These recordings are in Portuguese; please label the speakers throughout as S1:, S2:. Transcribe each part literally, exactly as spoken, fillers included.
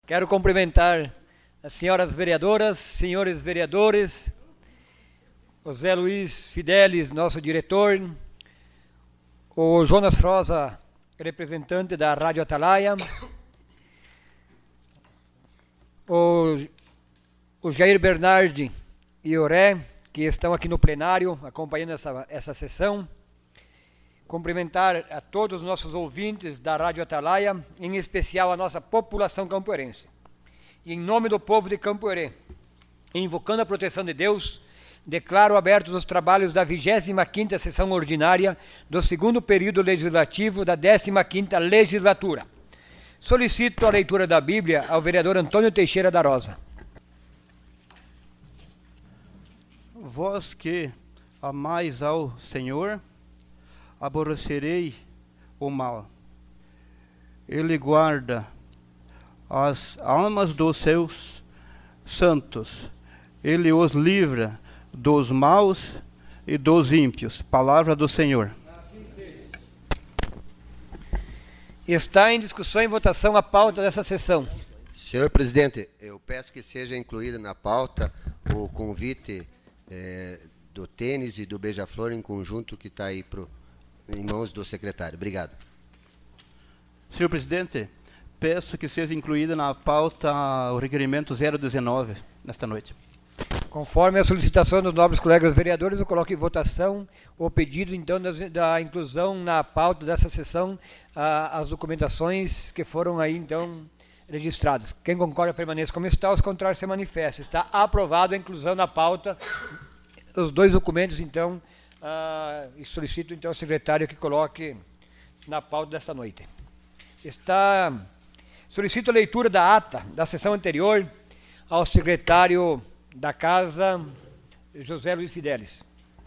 S1: Quero cumprimentar as senhoras vereadoras, senhores vereadores, José Luiz Fidelis, nosso diretor, o Jonas Froza, representante da Rádio Atalaia, o, o Jair Bernardi e o Ré, que estão aqui no plenário acompanhando essa, essa sessão. Cumprimentar a todos os nossos ouvintes da Rádio Atalaia, em especial a nossa população campoerense. E em nome do povo de Campoerê, invocando a proteção de Deus, declaro abertos os trabalhos da vigésima quinta sessão ordinária do segundo período legislativo da décima quinta legislatura. Solicito a leitura da Bíblia ao vereador Antônio Teixeira da Rosa.
S2: Vós que amais ao Senhor, aborrecerei o mal. Ele guarda as almas dos seus santos. Ele os livra dos maus e dos ímpios. Palavra do Senhor.
S1: Está em discussão e votação a pauta dessa sessão.
S3: Senhor presidente, eu peço que seja incluído na pauta o convite eh, do tênis e do beija-flor em conjunto que está aí pro, em mãos do secretário. Obrigado.
S2: Senhor presidente, peço que seja incluído na pauta o requerimento zero dezenove nesta noite.
S1: Conforme a solicitação dos nobres colegas vereadores, eu coloco em votação o pedido, então, da, da inclusão na pauta dessa sessão ah, as documentações que foram aí, então, registradas. Quem concorda permaneça como está, os contrários se manifestam. Está aprovado a inclusão na pauta os dois documentos, então, ah, e solicito, então, ao secretário que coloque na pauta desta noite. Está, solicito a leitura da ata da sessão anterior ao secretário da Casa, José Luiz Fidelis.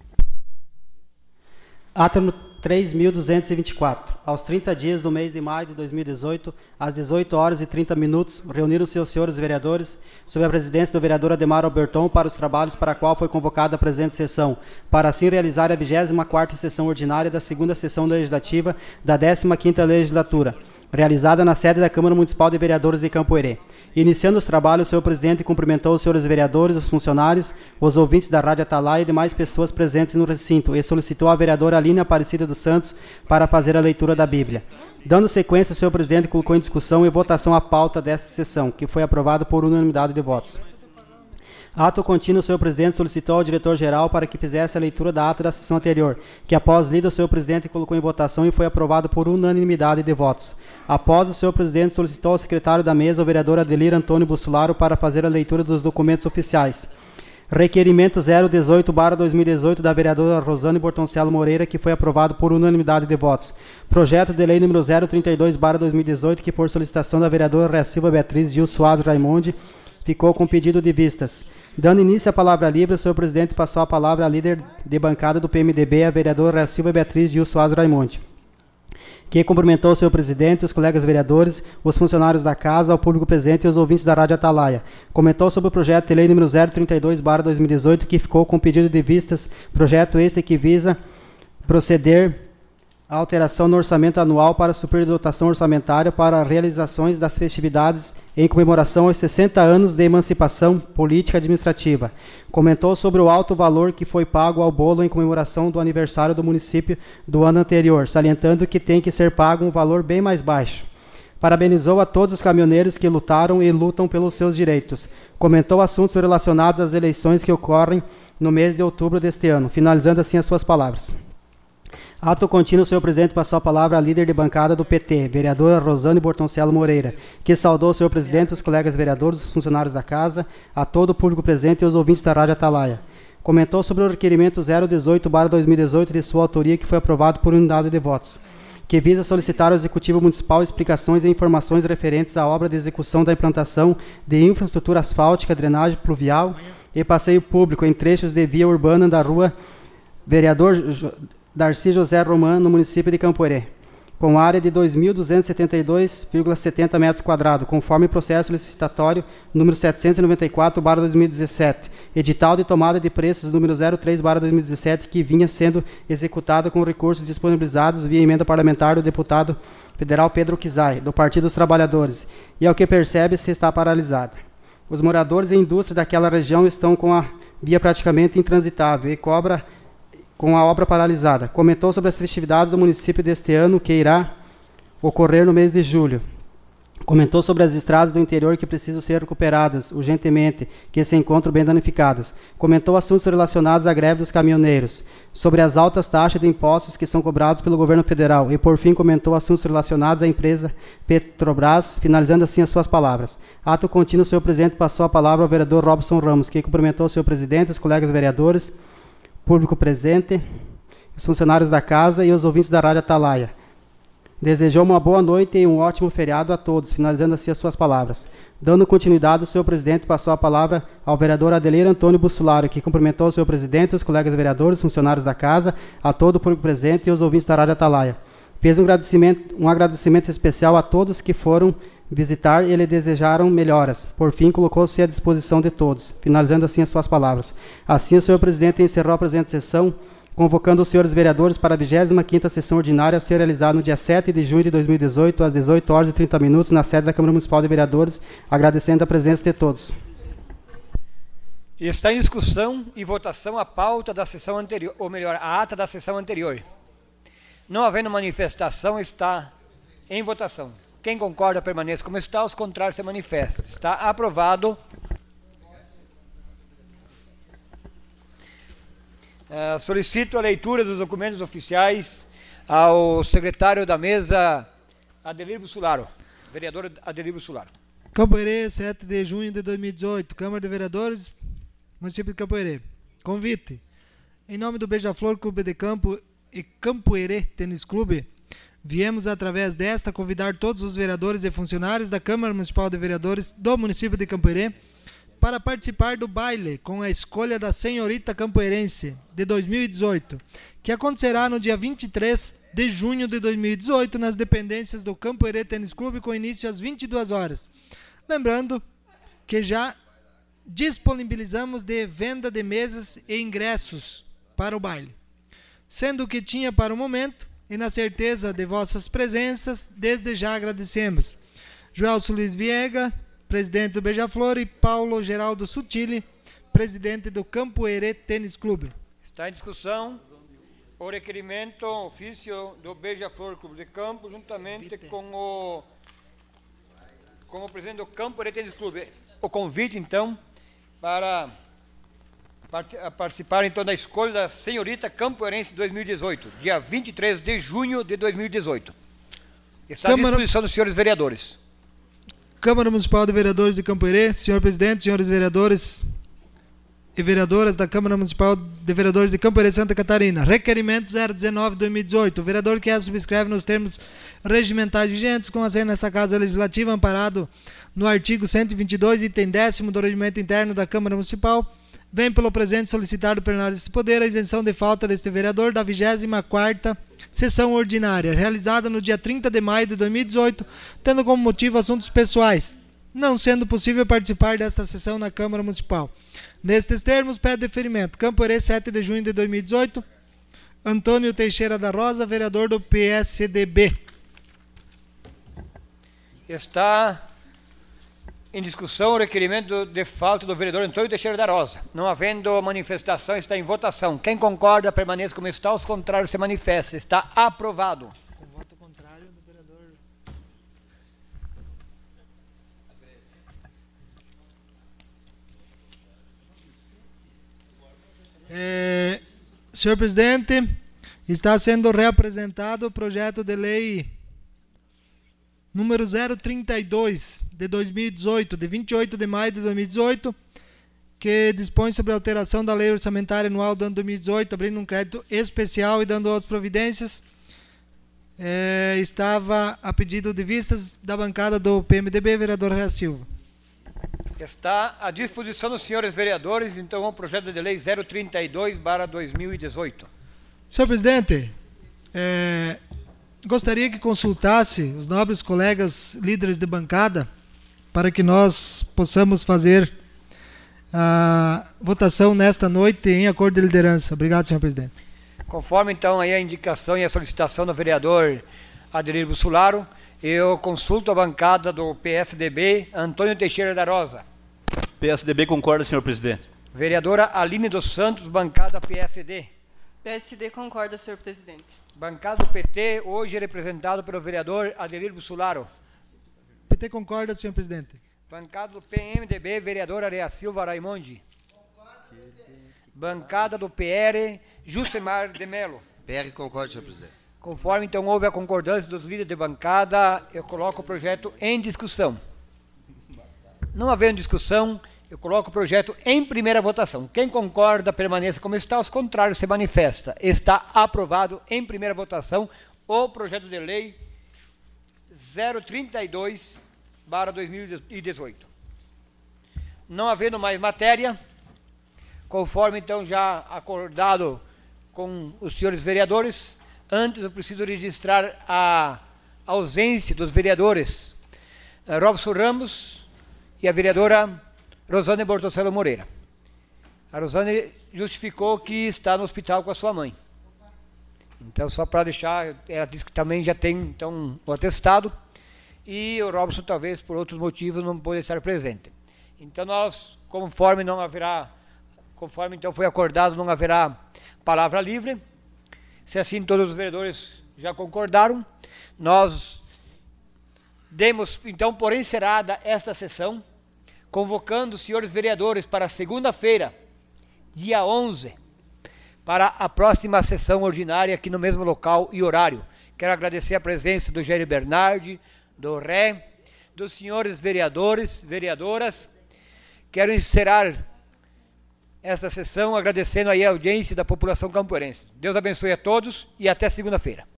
S4: Ata no três mil duzentos e vinte e quatro. Aos trinta dias do mês de maio de dois mil e dezoito, às dezoito horas e trinta minutos, reuniram-se os senhores vereadores, sob a presidência do vereador Ademar Alberton, para os trabalhos para a qual foi convocada a presente sessão, para assim realizar a vigésima quarta sessão ordinária da segunda sessão legislativa da décima quinta legislatura, realizada na sede da Câmara Municipal de Vereadores de Campoerê. Iniciando os trabalhos, o senhor presidente cumprimentou os senhores vereadores, os funcionários, os ouvintes da Rádio Atalaia e demais pessoas presentes no recinto e solicitou a vereadora Aline Aparecida dos Santos para fazer a leitura da Bíblia. Dando sequência, o senhor presidente colocou em discussão e votação a pauta desta sessão, que foi aprovada por unanimidade de votos. Ato contínuo, o senhor presidente solicitou ao diretor-geral para que fizesse a leitura da ata da sessão anterior, que após lida o senhor presidente colocou em votação e foi aprovado por unanimidade de votos. Após, o senhor presidente solicitou ao secretário da mesa, o vereador Adelir Antônio Bussolaro, para fazer a leitura dos documentos oficiais. Requerimento zero dezoito barra dois mil e dezoito da vereadora Rosane Bortoncelo Moreira, que foi aprovado por unanimidade de votos. Projeto de lei número zero trinta e dois barra dois mil e dezoito, que por solicitação da vereadora Rea Silva Beatriz Gil Suado Raimundi, ficou com pedido de vistas. Dando início à palavra livre, o senhor presidente passou a palavra à líder de bancada do P M D B, a vereadora Silva Beatriz Gil Soares Raimundi, que cumprimentou o senhor presidente, os colegas vereadores, os funcionários da casa, o público presente e os ouvintes da Rádio Atalaia. Comentou sobre o projeto de lei número zero trinta e dois barra dois mil e dezoito, que ficou com pedido de vistas, projeto este que visa proceder a alteração no orçamento anual para suprir dotação orçamentária para realizações das festividades em comemoração aos sessenta anos de emancipação política administrativa. Comentou sobre o alto valor que foi pago ao bolo em comemoração do aniversário do município do ano anterior, salientando que tem que ser pago um valor bem mais baixo. Parabenizou a todos os caminhoneiros que lutaram e lutam pelos seus direitos. Comentou assuntos relacionados às eleições que ocorrem no mês de outubro deste ano, finalizando assim as suas palavras. Ato contínuo, o senhor presidente passou a palavra à líder de bancada do P T, vereadora Rosane Bortoncelo Moreira, que saudou o senhor presidente, os colegas vereadores, os funcionários da casa, a todo o público presente e os ouvintes da Rádio Atalaia. Comentou sobre o requerimento zero dezoito barra dois mil e dezoito de sua autoria, que foi aprovado por unidade de votos, que visa solicitar ao Executivo Municipal explicações e informações referentes à obra de execução da implantação de infraestrutura asfáltica, drenagem pluvial e passeio público em trechos de via urbana da rua Vereador Darcy José Roman, no município de Campoerê. com área de dois mil duzentos e setenta e dois vírgula setenta metros quadrados, conforme processo licitatório número setecentos e noventa e quatro barra dois mil e dezessete, edital de tomada de preços número zero três barra dois mil e dezessete, que vinha sendo executado com recursos disponibilizados via emenda parlamentar do deputado federal Pedro Kizai, do Partido dos Trabalhadores, e ao que percebe-se está paralisada. Os moradores e indústria daquela região estão com a via praticamente intransitável e cobra com a obra paralisada. Comentou sobre as festividades do município deste ano, que irá ocorrer no mês de julho. Comentou sobre as estradas do interior que precisam ser recuperadas urgentemente, que se encontram bem danificadas. Comentou assuntos relacionados à greve dos caminhoneiros, sobre as altas taxas de impostos que são cobrados pelo governo federal. E, por fim, comentou assuntos relacionados à empresa Petrobras, finalizando assim as suas palavras. Ato contínuo, o senhor presidente passou a palavra ao vereador Robson Ramos, que cumprimentou o senhor presidente, os colegas vereadores, público presente, os funcionários da casa e os ouvintes da Rádio Atalaia. Desejou uma boa noite e um ótimo feriado a todos, finalizando assim as suas palavras. Dando continuidade, o senhor presidente passou a palavra ao vereador Adelir Antônio Bussolaro, que cumprimentou o senhor presidente, os colegas vereadores, funcionários da casa, a todo o público presente e os ouvintes da Rádio Atalaia. Fez um agradecimento, um agradecimento especial a todos que foram visitar e lhe desejaram melhoras. Por fim, colocou-se à disposição de todos, finalizando assim as suas palavras. Assim, o senhor presidente encerrou a presente sessão, convocando os senhores vereadores para a vigésima quinta sessão ordinária a ser realizada no dia sete de junho de dois mil e dezoito, às dezoito horas e trinta minutos, na sede da Câmara Municipal de Vereadores, agradecendo a presença de todos.
S1: Está em discussão e votação a pauta da sessão anterior, ou melhor, a ata da sessão anterior. Não havendo manifestação, está em votação. Quem concorda, permaneça como está, os contrários se manifestam. Está aprovado. Uh, solicito a leitura dos documentos oficiais ao secretário da mesa, Adelir Bussolaro. Vereador Adelir Bussolaro.
S5: Campo Herê, sete de junho de dois mil e dezoito, Câmara de Vereadores, município de Campo Herê. Convite. Em nome do Beija-Flor Clube de Campo e Campo Herê Tênis Clube, viemos através desta convidar todos os vereadores e funcionários da Câmara Municipal de Vereadores do município de Campo Herê para participar do baile com a escolha da senhorita campoerense de dois mil e dezoito, que acontecerá no dia vinte e três de junho de dois mil e dezoito nas dependências do Campo Herê Tênis Clube, com início às vinte e duas horas. Lembrando que já disponibilizamos de venda de mesas e ingressos para o baile, sendo que tinha para o momento, e na certeza de vossas presenças, desde já agradecemos Joelso Luiz Viega, presidente do Beija-Flor, e Paulo Geraldo Sutili, presidente do Campo Herê Tênis Clube.
S1: Está em discussão o requerimento ofício do Beija-Flor Clube de Campo, juntamente Vite. com o com o presidente do Campo Herê Tênis Clube. O convite, então, para participar então da escolha da senhorita campoerense dois mil e dezoito, dia vinte e três de junho de dois mil e dezoito. Está Câmara... à disposição dos senhores vereadores.
S5: Câmara Municipal de Vereadores de Campo Herê, senhor presidente, senhores vereadores e vereadoras da Câmara Municipal de Vereadores de Campo Herê, Santa Catarina. Requerimento zero dezenove barra dois mil e dezoito. O vereador que a subscreve nos termos regimentais vigentes, com assento nesta Casa Legislativa, amparado no artigo cento e vinte e dois, item décimo do Regimento Interno da Câmara Municipal, vem pelo presente solicitar do plenário deste poder a isenção de falta deste vereador da vigésima quarta sessão ordinária, realizada no dia trinta de maio de dois mil e dezoito, tendo como motivo assuntos pessoais, não sendo possível participar desta sessão na Câmara Municipal. Nestes termos, pede deferimento. Campo Herê, sete de junho de dois mil e dezoito, Antônio Teixeira da Rosa, vereador do P S D B.
S1: Está em discussão o requerimento de falta do vereador Antônio Teixeira da Rosa. Não havendo manifestação, está em votação. Quem concorda, permaneça como está. Os contrários se manifestam. Está aprovado.
S5: O voto contrário do vereador... É, senhor presidente, está sendo reapresentado o projeto de lei número zero trinta e dois de dois mil e dezoito, de vinte e oito de maio de dois mil e dezoito, que dispõe sobre a alteração da lei orçamentária anual do ano dois mil e dezoito, abrindo um crédito especial e dando outras providências. É, estava a pedido de vistas da bancada do P M D B, vereador Rea Silva.
S1: Está à disposição dos senhores vereadores, então, o projeto de lei zero trinta e dois barra dois mil e dezoito.
S5: Senhor presidente, é, gostaria que consultasse os nobres colegas líderes de bancada para que nós possamos fazer a votação nesta noite em acordo de liderança. Obrigado, senhor presidente.
S1: Conforme então aí a indicação e a solicitação do vereador Adelir Bussolaro, eu consulto a bancada do P S D B, Antônio Teixeira da Rosa.
S2: P S D B concorda, senhor presidente.
S1: Vereadora Aline dos Santos, bancada P S D.
S6: P S D concorda, senhor presidente.
S1: Bancada do P T, hoje representado pelo vereador Adelir Bussolaro.
S5: P T concorda, senhor presidente.
S1: Bancada do P M D B, vereador Areia Silva Raimondi. Bancada do P R, Justemar de Melo.
S3: P R concorda, senhor presidente.
S1: Conforme então houve a concordância dos líderes de bancada, eu coloco o projeto em discussão. Não havendo discussão, eu coloco o projeto em primeira votação. Quem concorda, permaneça como está, os contrários se manifesta. Está aprovado em primeira votação o projeto de lei zero trinta e dois barra dois mil e dezoito. Não havendo mais matéria, conforme então já acordado com os senhores vereadores, antes eu preciso registrar a ausência dos vereadores uh, Robson Ramos e a vereadora Rosane Bortocello Moreira. A Rosane justificou que está no hospital com a sua mãe. Então, só para deixar, ela disse que também já tem então, o atestado, e o Robson, talvez, por outros motivos, não pôde estar presente. Então, nós, conforme não haverá, conforme então foi acordado, não haverá palavra livre. Se assim todos os vereadores já concordaram, nós demos, então, por encerrada esta sessão, convocando os senhores vereadores para segunda-feira, dia onze, para a próxima sessão ordinária aqui no mesmo local e horário. Quero agradecer a presença do Jair Bernardi, do Ré, dos senhores vereadores, vereadoras. Quero encerrar esta sessão agradecendo aí a audiência da população campoerense. Deus abençoe a todos e até segunda-feira.